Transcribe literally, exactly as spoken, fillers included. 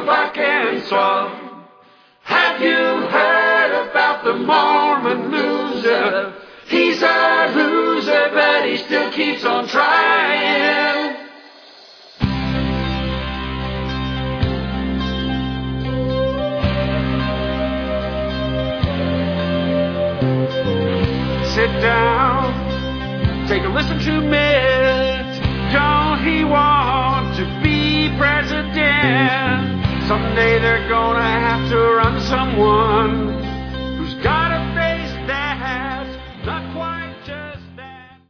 Arkansas. Have you heard about the Mormon loser? He's a loser, but he still keeps on trying. Sit down, take a listen to Mitt. Don't he want to be president? Someday they're gonna have to run someone.